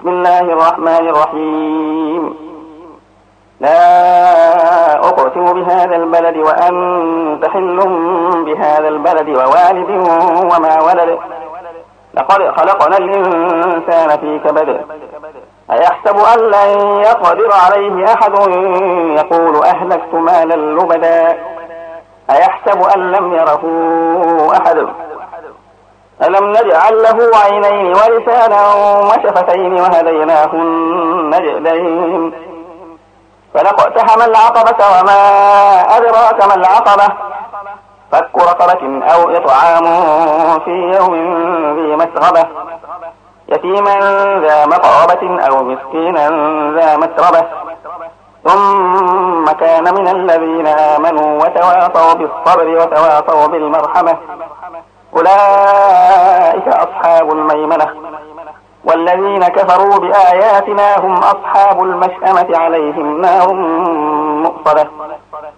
بسم الله الرحمن الرحيم. لا أقسم بهذا البلد وأنت حل بهذا البلد ووالد وما ولد لقد خلقنا الإنسان في كبد أيحسب أن لن يقدر عليه أحد يقول أهلكت مالا لبدا أيحسب أن لم يره أحد ألم نجعل له عينين ولسانا وشفتين وهديناه النجدين فلاقتحم العقبة وما أدراك ما العقبة فك رقبة أو إطعام في يوم ذي مسغبة يتيما ذا مقربة أو مسكينا ذا مسربة ثم كان من الذين آمنوا وتواصوا بالصبر وتواصوا بالمرحمة أولئك أصحاب الميمنة والذين كفروا بآياتنا هم أصحاب المشأمة عليهم نار مؤصدة